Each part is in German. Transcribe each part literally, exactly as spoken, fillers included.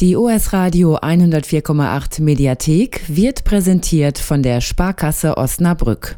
Die O S Radio hundertvier Komma acht Mediathek wird präsentiert von der Sparkasse Osnabrück.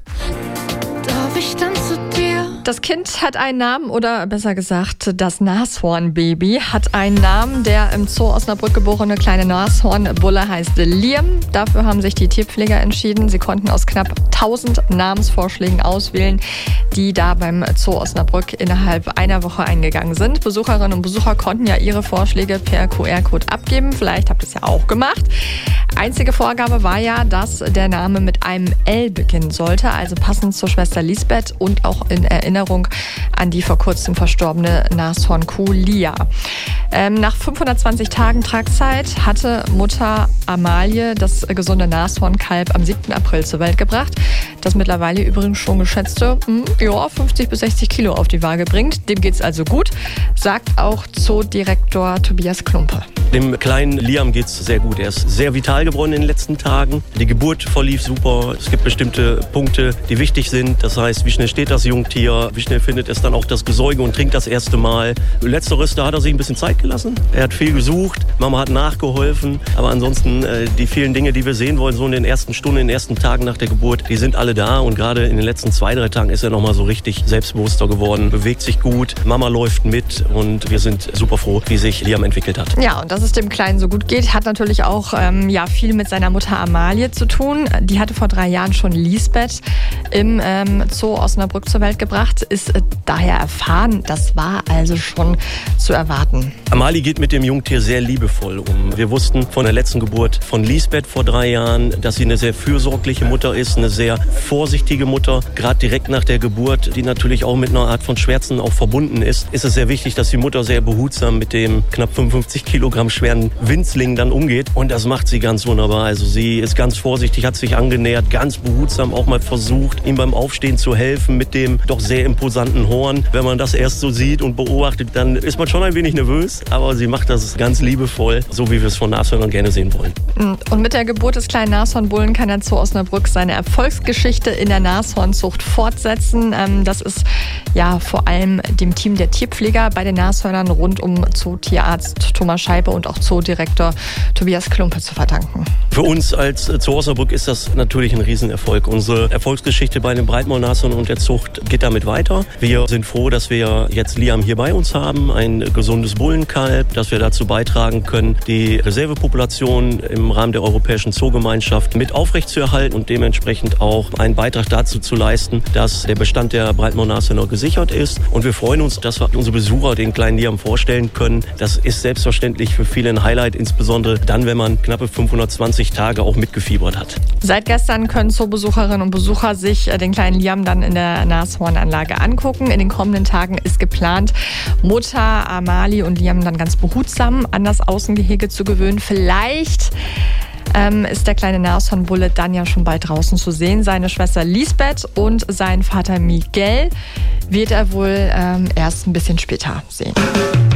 Darf ich dann zu dir? Das Kind hat einen Namen, oder besser gesagt, das Nashornbaby hat einen Namen. Der im Zoo Osnabrück geborene kleine Nashornbulle heißt Liam. Dafür haben sich die Tierpfleger entschieden. Sie konnten aus knapp tausend Namensvorschlägen auswählen, die da beim Zoo Osnabrück innerhalb einer Woche eingegangen sind. Besucherinnen und Besucher konnten ja ihre Vorschläge per Q R-Code abgeben. Vielleicht habt ihr es ja auch gemacht. Einzige Vorgabe war ja, dass der Name mit einem L beginnen sollte, also passend zur Schwester Lisbeth und auch in Erinnerung an die vor kurzem verstorbene Nashornkuh Lia. Ähm, nach fünfhundertzwanzig Tagen Tragzeit hatte Mutter Amalie das gesunde Nashornkalb am siebten April zur Welt gebracht, das mittlerweile übrigens schon geschätzte hm, ja, fünfzig bis sechzig Kilo auf die Waage bringt. Dem geht's also gut, sagt auch Zoodirektor Tobias Klumpe. Dem kleinen Liam geht's sehr gut. Er ist sehr vital geworden in den letzten Tagen. Die Geburt verlief super. Es gibt bestimmte Punkte, die wichtig sind. Das heißt, wie schnell steht das Jungtier, wie schnell findet es dann auch das Gesäuge und trinkt das erste Mal. Letzteres, da hat er sich ein bisschen Zeit gelassen. Er hat viel gesucht, Mama hat nachgeholfen. Aber ansonsten, äh, die vielen Dinge, die wir sehen wollen, so in den ersten Stunden, in den ersten Tagen nach der Geburt, die sind alle da. Und gerade in den letzten zwei, drei Tagen ist er nochmal so richtig selbstbewusster geworden, bewegt sich gut, Mama läuft mit und wir sind super froh, wie sich Liam entwickelt hat. Ja, und dass es dem Kleinen so gut geht, hat natürlich auch ähm, ja, viel mit seiner Mutter Amalie zu tun. Die hatte vor drei Jahren schon Lisbeth im ähm, Zoo Osnabrück zur Welt gebracht, ist äh, daher erfahren. Das war also schon zu erwarten. Amalie geht mit dem Jungtier sehr liebevoll um. Wir wussten von der letzten Geburt von Lisbeth vor drei Jahren, dass sie eine sehr fürsorgliche Mutter ist, eine sehr vorsichtige Mutter. Gerade direkt nach der Geburt, die natürlich auch mit einer Art von Schmerzen auch verbunden ist, ist es sehr wichtig, dass die Mutter sehr behutsam mit dem knapp fünfundfünfzig Kilogramm schweren Winzling dann umgeht. Und das macht sie ganz wunderbar. Also sie ist ganz vorsichtig, hat sich angenähert, ganz behutsam auch mal versucht, ihm beim Aufstehen zu helfen mit dem doch sehr imposanten Horn. Wenn man das erst so sieht und beobachtet, dann ist man schon ein wenig nervös. Aber sie macht das ganz liebevoll, so wie wir es von Nashörnern gerne sehen wollen. Und mit der Geburt des kleinen Nashornbullen kann der Zoo Osnabrück seine Erfolgsgeschichte in der Nashornzucht fortsetzen. Das ist ja vor allem dem Team der Tierpfleger bei den Nashörnern rund um Zootierarzt Thomas Scheibe und auch Zoodirektor Tobias Klumpe zu verdanken. Für uns als Zoo Osnabrück ist das natürlich ein Riesenerfolg. Unsere Erfolgsgeschichte bei den Breitmaulnashörnern und der Zucht geht damit weiter. Wir sind froh, dass wir jetzt Liam hier bei uns haben, ein gesundes Bullenkalb, dass wir dazu beitragen können, die Reservepopulation im Rahmen der Europäischen Zoogemeinschaft mit aufrechtzuerhalten und dementsprechend auch einen Beitrag dazu zu leisten, dass der Bestand der Breitmaulnashörner gesichert ist. Und wir freuen uns, dass wir unsere Besucher den kleinen Liam vorstellen können. Das ist selbstverständlich für viele ein Highlight, insbesondere dann, wenn man knappe fünfhundertzwanzig Tage auch mitgefiebert hat. Seit gestern können Zoobesucherinnen und Besucher sich den kleinen Liam dann in der Nashornanlage angucken. In den kommenden Tagen ist geplant, Mutter Amalie und Liam dann ganz behutsam an das Außengehege zu gewöhnen. Vielleicht ähm, ist der kleine Nashornbulle dann ja schon bald draußen zu sehen. Seine Schwester Lisbeth und sein Vater Miguel wird er wohl ähm, erst ein bisschen später sehen.